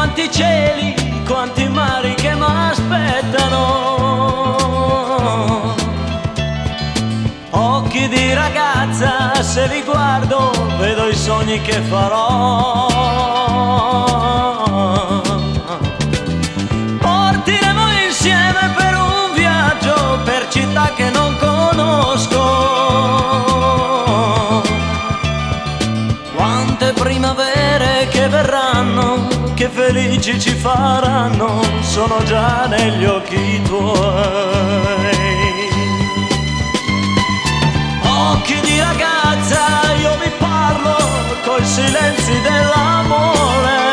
quanti cieli, quanti mari che m'aspettano. Occhi di ragazza, se li guardo vedo i sogni che farò. Partiremo insieme per un viaggio, per città che non conosco. Quante primavere che verranno, che felici ci faranno, sono già negli occhi tuoi. Occhi di ragazza, io vi parlo coi silenzi dell'amore.